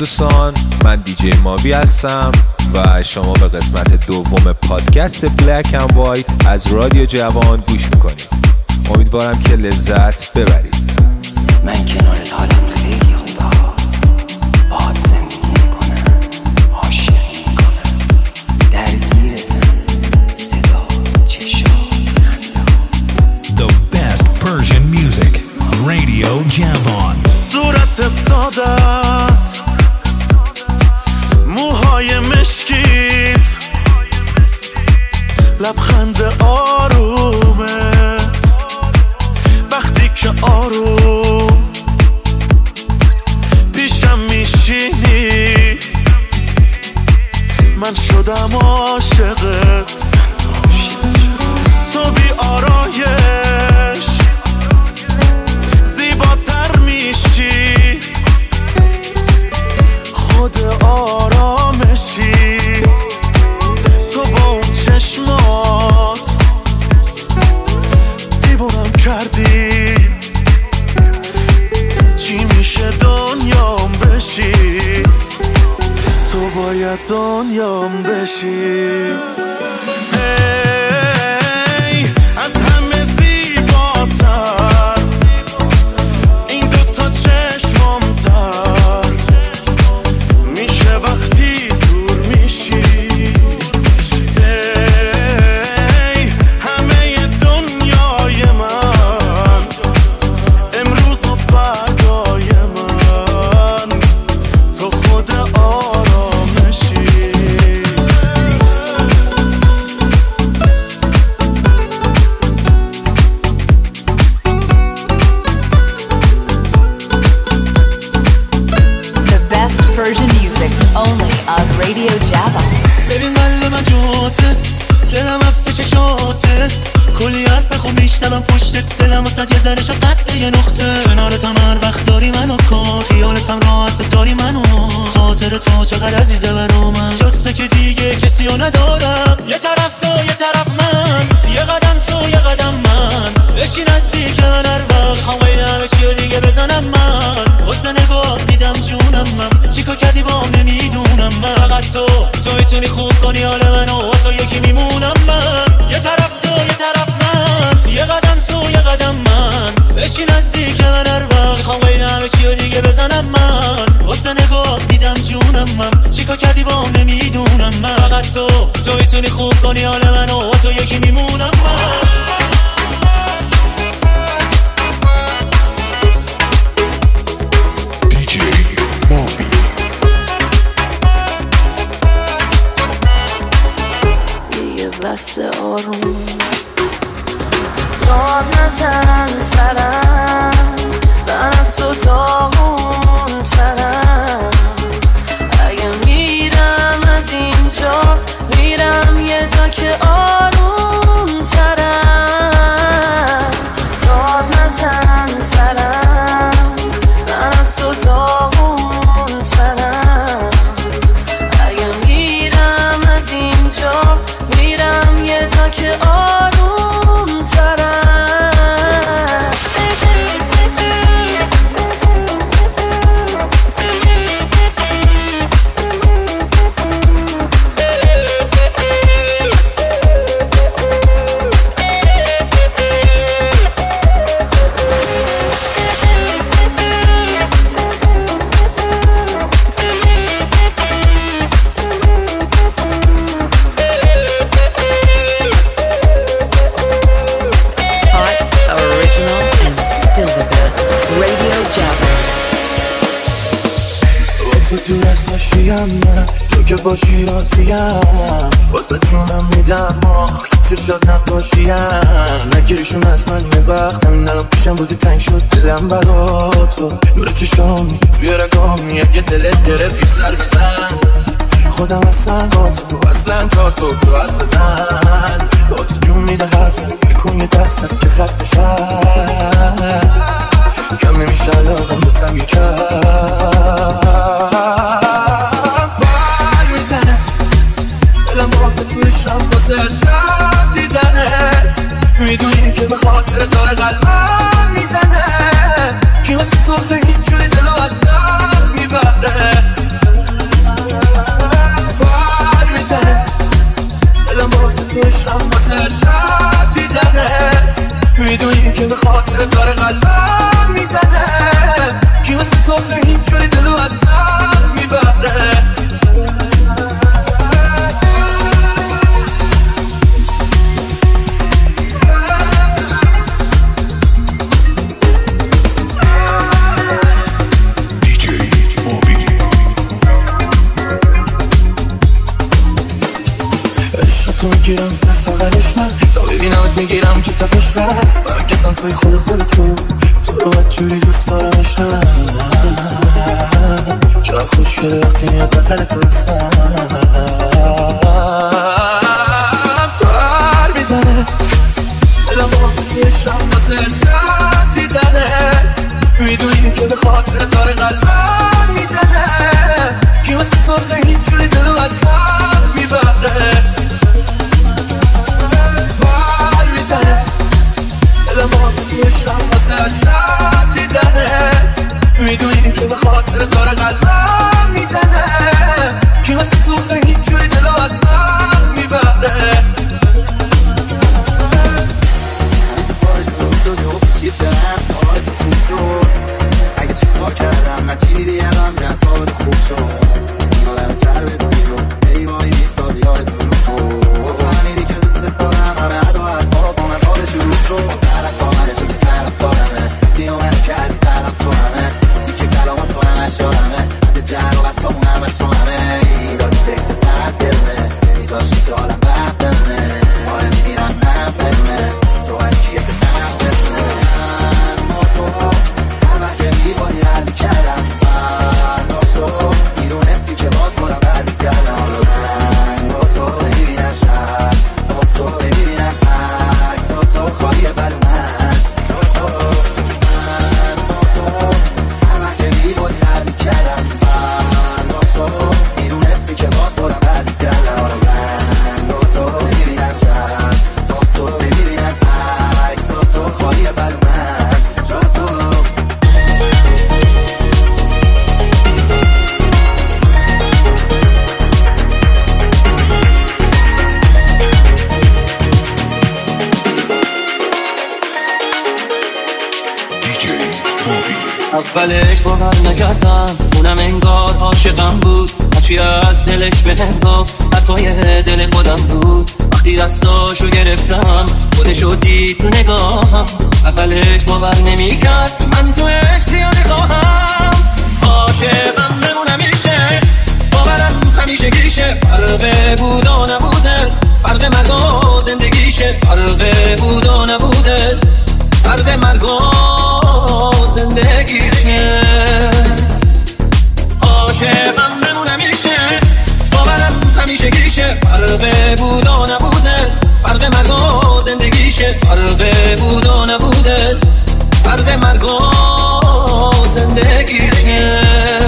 دوستان، من دیجی ماوی هستم و شما به قسمت دوم پادکست بلک اند وایت از رادیو جوان گوش میکنید. امیدوارم که لذت ببرید. من کنارت حالم خیلی خوبه ها، باهات زندگی میکنم، عاشق میکنم، درگیرتم، صدا، چشا، خنده ها. The best Persian music, Radio Javan. صورت سادت، موهای مشکیت، لبخند آرومت، وقتی که آروم پیشم میشینی من شدم عاشقت. تو بی آرایش زیباتر میشی، خود آرامشی. تو با اون چشمات دیوونم کردی، چی میشه دنیام بشی، تو باید دنیام بشی. ای از همه زیباتر این دوتا چشمامتر میشه وقتی دور میشی. ای همه دنیای من، امروز و فردای من، تو خود آرامشی. Persian music only on Radio Java. ببین قلب من جوته، دلم افسه چشاته، کلی حرف بخون میشنم پشتت، دلم واسد یه ذره شد قد یه نقطه. کنارتم هر وقت داری منو کار، خیالتم راحت داری منو، خاطر تو چقدر عزیزه برا من، جسته که دیگه کسی رو ندارم. یه طرف تو یه طرف من، یه قدم تو یه قدم من، بشین نزدیک من هر وقت، خوام همه چی رو دیگه بزنم من. واسه نگاه دیدم جونم من، چیکار کردی با هم نمیدونم من، فقط تو میتونی خوب کنی حال منو، و تو یکی میمونم من. یه طرف تو یه طرف من، یه قدم تو یه قدم من، بشین نزدیک من هر وقت، میخوام همه چی رو دیگه بزنم من. واسه نگاه دیدم جونم من، چیکار کردی با هم نمیدونم من، فقط تو میتونی خوب کنی حال منو، و تو یکی میمونم من. بس آروم داد نزن سرم، من از تو داغون ترم. اگه میرم از اینجا، میرم یه جا که آروم ترم. داد نزن سرم، من از تو داغون ترم. اگه میرم از اینجا، میرم یه جا که آروم ترم. دور از باشیم من، تو که باشی راضیم، واسه جونم میدم آخ چشات نباشیم. نگیریشون از من یه وقت، همین الان پیشم بودی تنگ شد دلم برا تو. نور چشام توی رگام، اگه دلت گرفتی سر بزن، خودم هستم با تو، اصلا تا صبح تو حرف بزن. با تو جون میده حرفت، بکن یه درصد که خسته شد، کم نمیشه علاقم بتم یه کم. فر میزنه دلم واسه توی شب، واسه شب دیدنت، میدونی که به خاطر داره قلبم میزنه، کی واسه تو اینجوری دلو از دست میبره. که به خاطر داره قلبم میزنه کی واسه تو اینجوری دلو از من میبره تو میگیرم صرف فقرش من تا ببینمت میگیرم که تپش من برکسم توی خود تو رو بدجوری دوست دارمش من چقدر خوش شده وقتی میاد بطر تو اسمم بر میزنه دلم واسه توی شم واسه شب دیدنت میدونی که به خاطر داره قلبم میزنه کی واسه تو اینجوری دلو از من میبره دلم واسه توی شم واسه شب دیدنت میدونی که به خاطر داره قلبم میزنه کی واسه تو اینجوری دلو از من میبره اگه چی کار کردم من چی دیدی هم جذاب خوب شد این آدم سر به زیر و ایوایی میساد یاد برو شد تو فهمیدی که دوست دارم همه عدا حرفا با من حال شروع شد طرف آمده چون که طرف آرمه دیو من کردی طرف آرمه دی که کلامات تو همش یادمه حد جهر و بس همون همش تو همه ایدادی تکس بد دلمه میزاشی که حالم بد بمونه آره میگیرم من بدونه تو هر کیه که نم بدونه ما تو هر وقت که میبانی حل کردم فردا شد میدونستی که باز خودم بر میگردم من با تو میبینم شب تا تو میبینم عکس تو خواهی بر من تو من با تو هر وقت که میبانی حل کردم فردا شد میدونستی که باز خودم بر میگردم من با تو میبینم شب تا تو میبینم عکس تو خواهی بر من تو اولش باور نکردم اونم انگار عاشقم بود هرچی از دلش بهم گفت حرفای دل خودم بود وقتی دستاشو گرفتم خودشو دید تو نگاهم اولش باور نمیکرد من تو عشق زیاده خواهم عاشقم بمونم میشه باورم همیشه گیشه فرق بود و نبوده فرق مرگ و زندگیشه فرق بود و نبوده فرق مرگ و زندگیشه عاشقم بمونم میشه باورم همیشه گیشه فرق بود و نبوده فرق مرگ و زندگیشه فرق بود و نبوده فرق مرگ و زندگیشه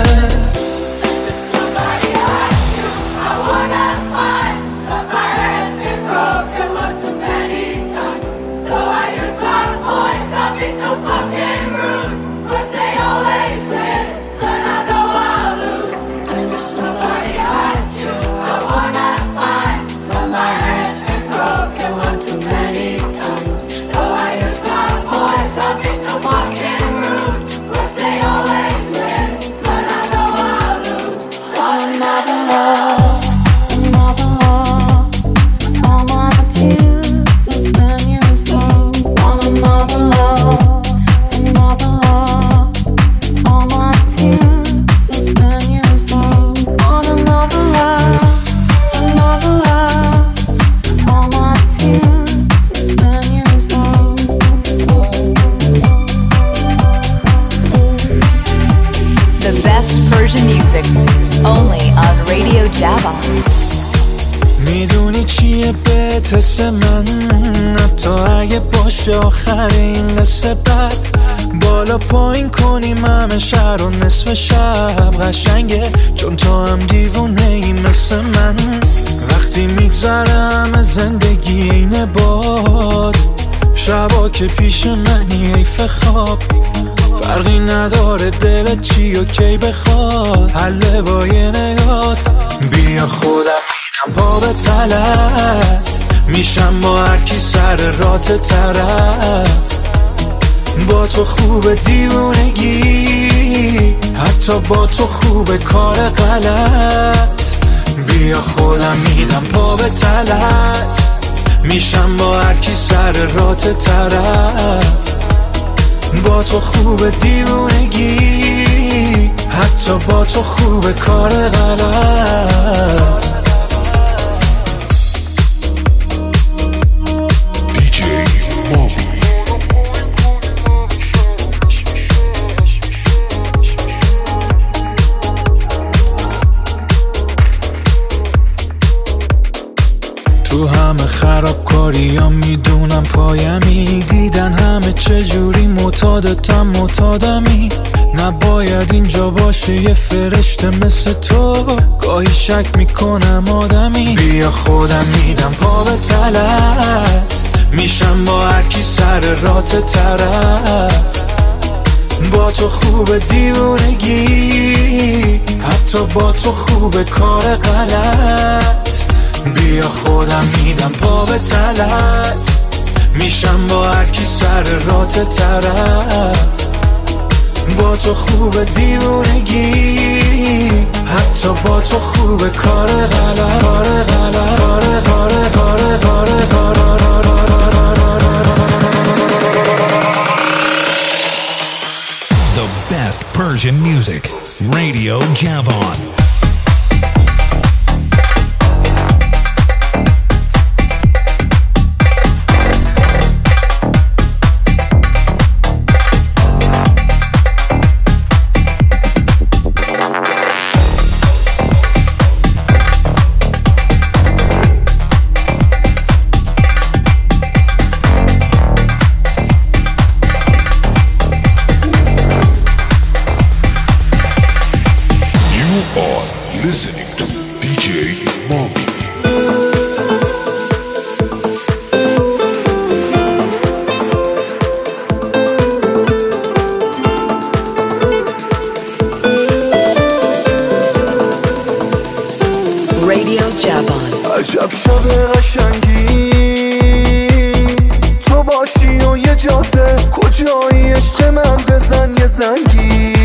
میدونی چیه بهت حس من حتی اگه باشه آخرین قصه بد بالا پایین کنیم همه شهر و نصف شب قشنگه چون تو هم دیوونه ای مثل من وقتی میگذره همه زندگی اینه باد شبا که پیش منی حیف خواب فرقی نداره دلت چی و کی بخواد حله با یه نگات بیا خودم میرم پا به تلت میشم با هر کی سر رات طرف با تو خوب دیوونگی، حتی با تو خوب کار غلط. بیا خودم میدم پا به تلت، میشم با هر کی سر رات طرف. با تو خوب دیوونگی، حتی با تو خوب کار غلط. تو همه خرابکاریام میدونم پایمی، دیدن همه چجوری معتادمی. نباید اینجا باشه یه فرشته مثل تو، گاهی شک میکنم آدمی. بیا خودم میدم پا به تلت، میشم با هر کی سر رات طرف. با تو خوب دیوونگی، حتی با تو خوب کار غلط. بیا خودم میدم پا به تلت، میشم با هر کی سر رات طرف. با تو خوب دیوونگی، حتی با تو خوب کار غلط. The best Persian music, Radio Javan. Listening to DJ Moby. Radio Javan. عجب شب قشنگی تو باشی و یه جاده، کجایی عشق من بزن یه زنگی.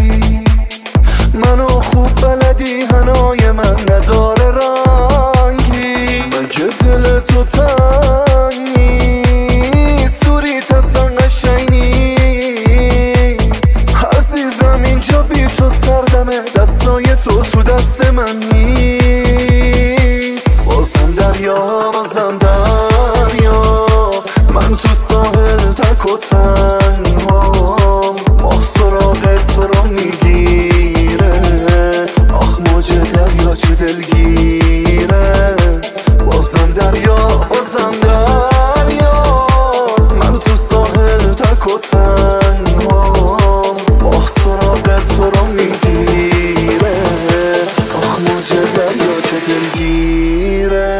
منو خوب بلدی حنای من نداره رنگی، مگه دل تو تنگی سوری تسن قشنگ نیست. عزیزم اینجا بی تو سردمه، دستای تو دست من نیست. بازم دریا من تو ساحل تک و تنها، ماه سراغ تو رو میگیره. آخ موج دریا چه دلگیره. بازم دریا من تو ساحل تک و تنها، ماه سراغ تو رو میگیره. آخ موج دریا چه دلگیره.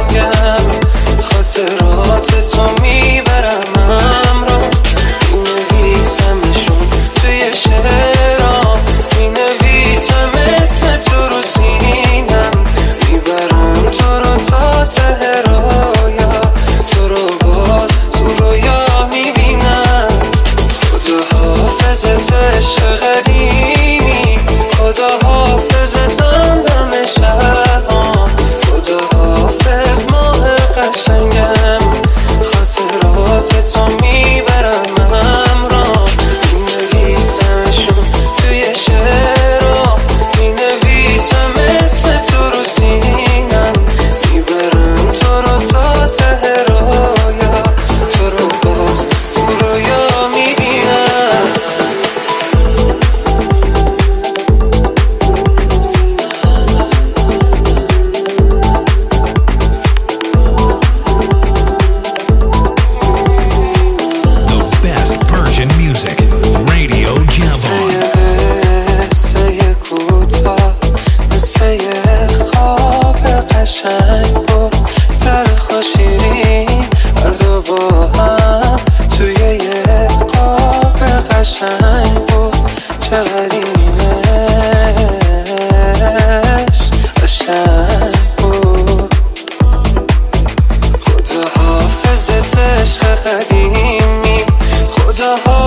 خاطرات تو میبرم همراه. این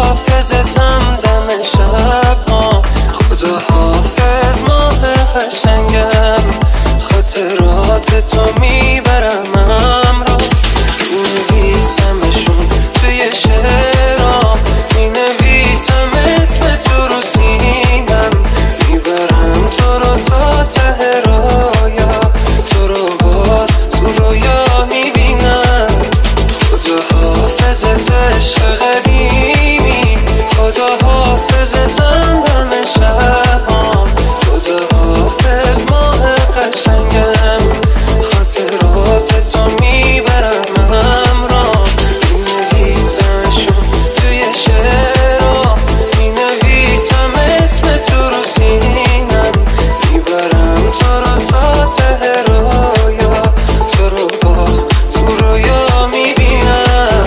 حافظتم دم شب ها، خدا حافظ ماه قشنگم، خاطرات تو میبرم همراه، مینویسمشون توی شعرها، مینویسم اسم تو رو سینم، میبرم تو رو تا ته رایا، تو رو باز تو رویا میبینم. خدا حافظت عشق قدیمی، خدا حافظتم دم شبام، خدا حافظ ماه قشنگم، خاطرات تو میبرم همراه، مینویسمشون توی شعرها، مینویسم اسم تو رو سینم، میبرم تو رو تا ته رایا، تو رو باز تو رویا میبینم.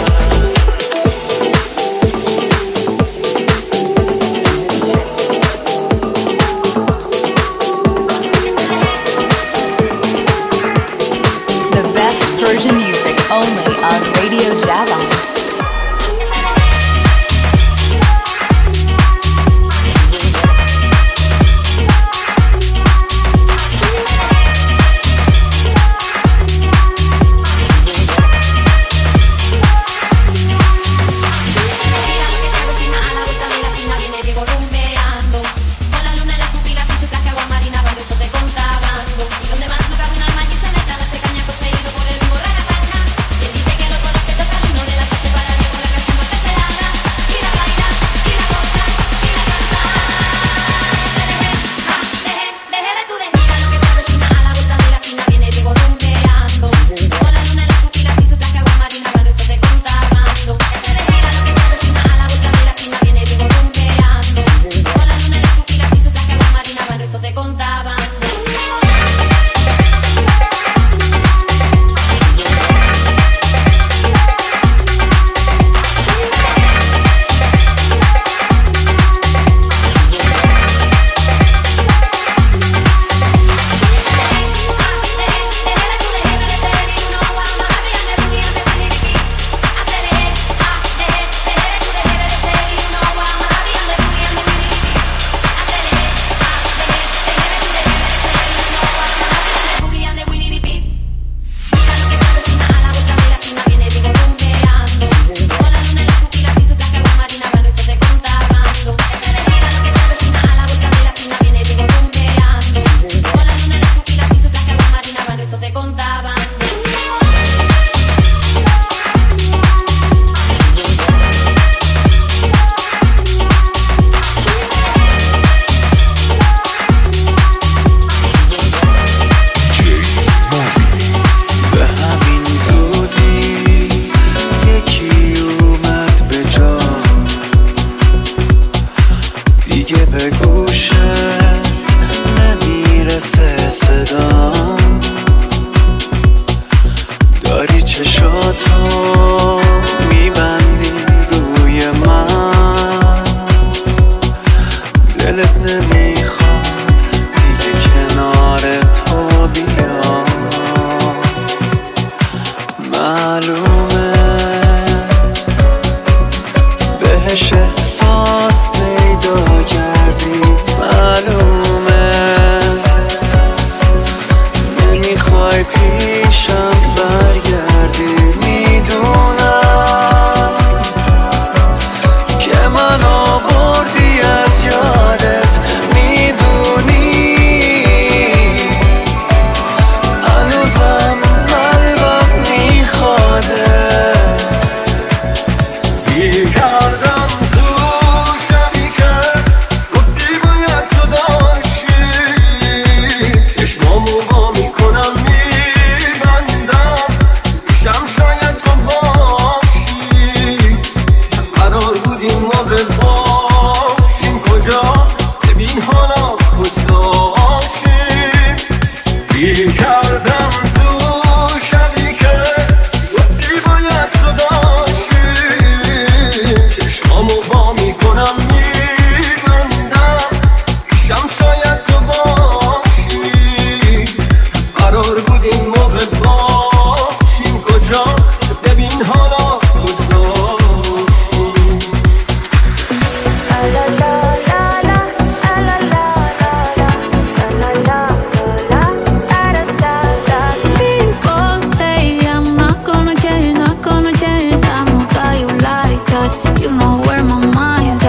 The best Persian music only on Radio Javon.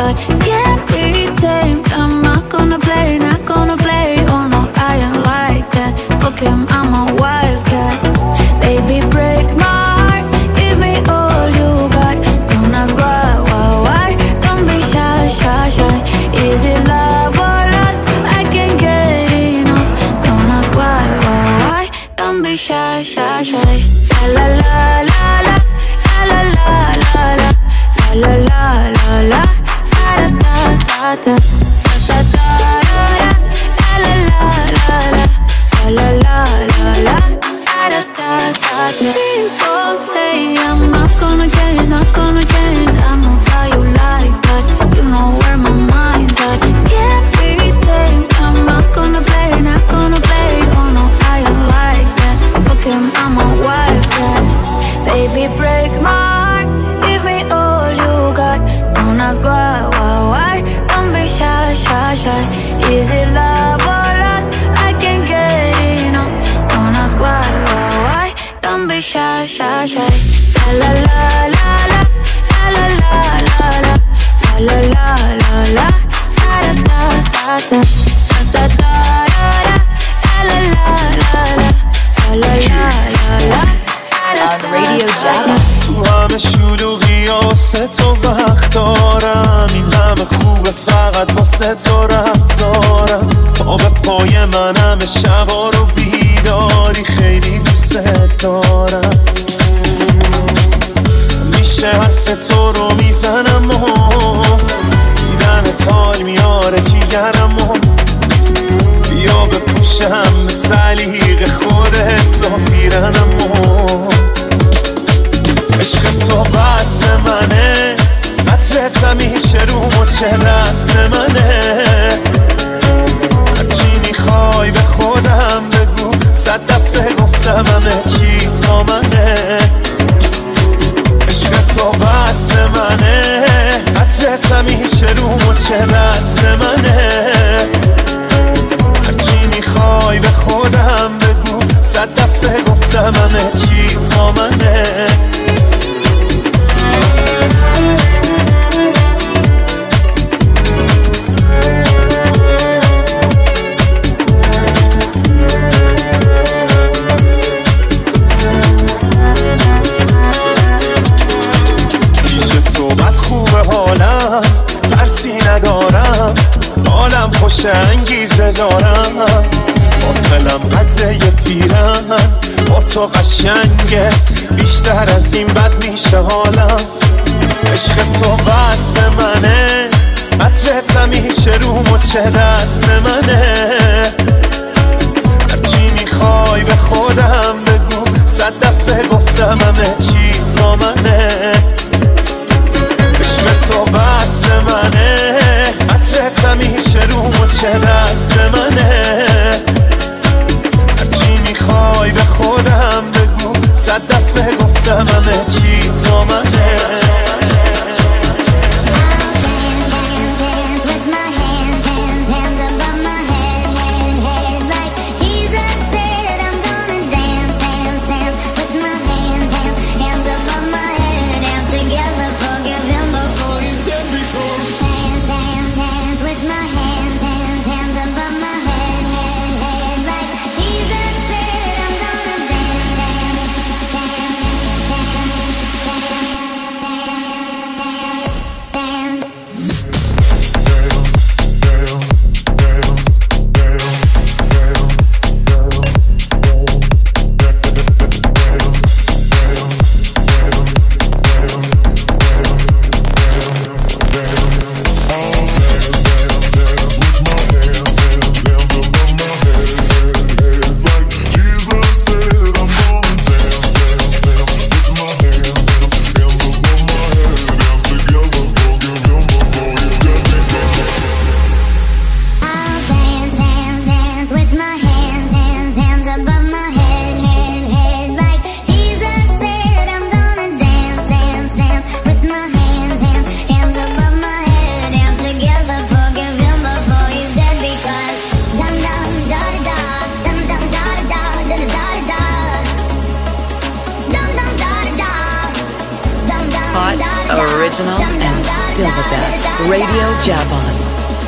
but can't be tamed. I'm not gonna play, not gonna play. Oh no, I ain't like that. Fuck him, I'm a wildcat. Baby, break my heart, give me all you got. Don't ask why, don't be shy, shy, shy. Is it love or lust? I can't get enough. Don't ask why, don't be shy, shy, shy. La la la la, la la la la, la la la la, da da da da, da da da da, la la la la, la la la la, da da da da. People say I'm not gonna change, not gonna change. I know how you like that, you know where my mind's at. Can't be tamed. I'm not gonna play, not gonna play. Oh no, I ain't like that. Fuck him, I'm a wildcat. Baby, break my heart, give me all you got. Don't ask why, don't be shy, shy, shy. Is it love or lust? I can't get enough. Don't ask why, don't be shy, shy, shy. La la la la, la la la la, la la la la, da da da da, da da da da, la la la la, la la la la. On Radio Java. تو همه شلوغی واسه تو وقت دارم، این همه خوبه فقط واسه تو رفتارم. پا به پای من همه شبا رو بیداری، خیلی دوست دارم. میشه حرف تو رو میزنم و دیدنت حال میاره جیگرم و بیا بپوشم به سلیق خودت تو پیرنم و عشق تو بس منه، قطرت همیشه رو مچه دست منه. هرچی میخوای به خودم بگو، 100 دفعه گفتم همه چی تا منه. عشق تو بس منه، قطرت همیشه رو مچه دست منه. هرچی میخوای به خودم بگو، 100 دفعه گفتم همه چی تا منه. حالم خوش انگیزه دارم، فاصلم قدره پیرن با تو قشنگه، بیشتر از این بد میشه حالم. عشق تو بس منه، قطرت همیشه رو مچه دست منه. هرچی میخوای به خودم بگو، 100 دفعه گفتم همه چی تا منه. عشق تو بس منه، قطرت همیشه رو مچه دست منه. هرچی میخوای به خودم بگو، 100 دفعه گفتم همه چی تا منه. Hands above my head, still the best. Radio Javon.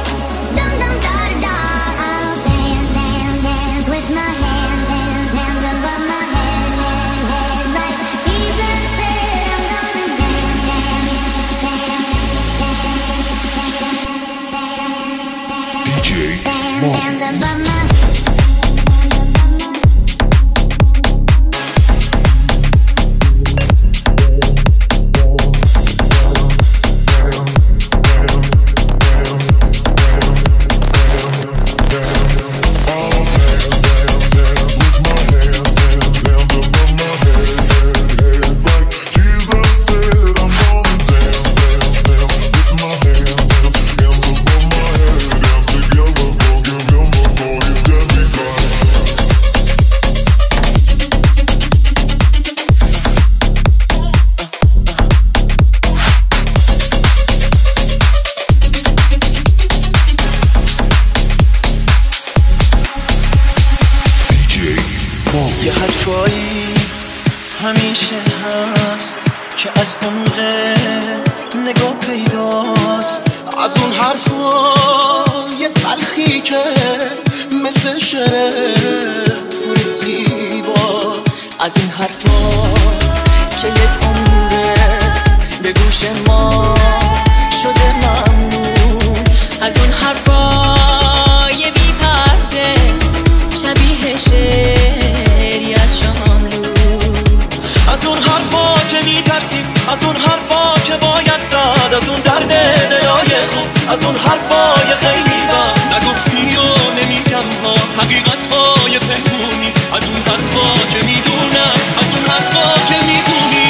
یه حرفایی همیشه هست که از عمق نگاه پیداست، از اون حرفای تلخی که مثل شعر پوری زیبا، از این حرفا که یک عمره به گوش ما شده ممنون، از اون حرفای بی پرده شبیه شعری از شاملو، از اون حرفا که میترسیم، از اون حرفا که باید زد، از اون درد دلای خوب، از اون حرفای خیلی بد نگفتی و نمیگم ها، حقیقتهای پنهونی، از اون حرفا که میدونم، از اون حرفا که میدونی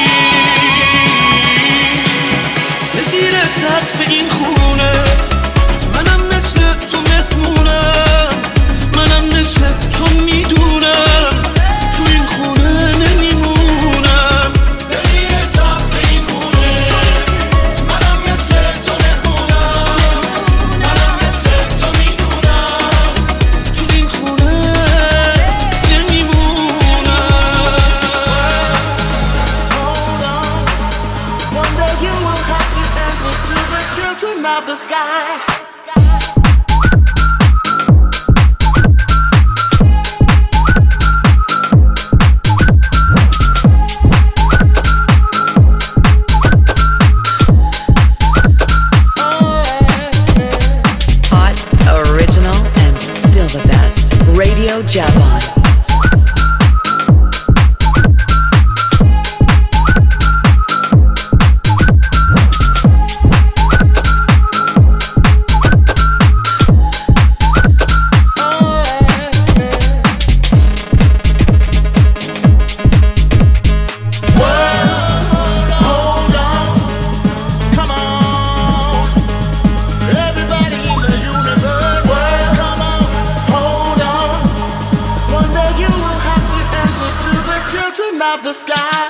به زیر سقف این خونه منم مثل تو مهمونم، منم مثل تو میدونم تو این خونه نمیمونم، به زیر سقف این خونه منم مثل تو مهمونم، منم مثل تو میدونم تو این خونه نمیمونم. Hold on, one day you will have to answer to the children of the sky. Hot, original, and still the best. Radio Javon. Of the sky.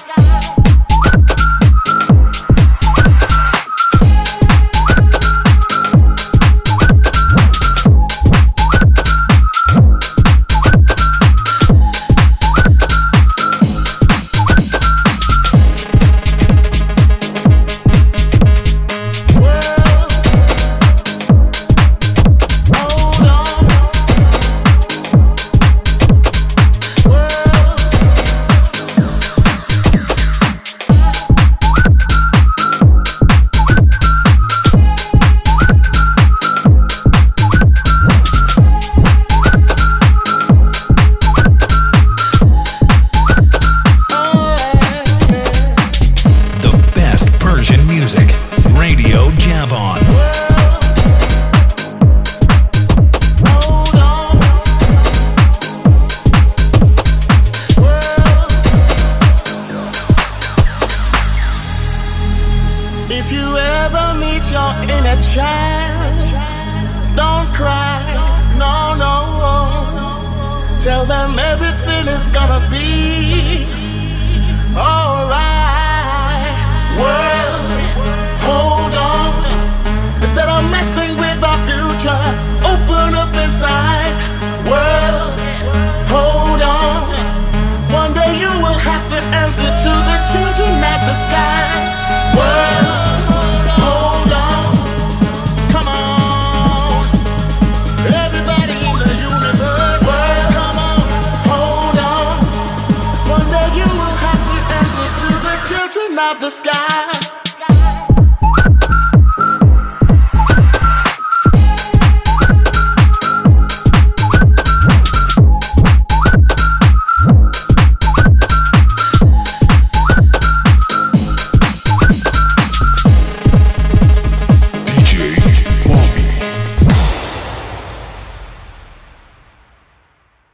Tell them everything is gonna be alright. World, hold on. Instead of messing with our future, open up inside. World, hold on. One day you will have to answer to the children of the sky. World, hold on. of the sky.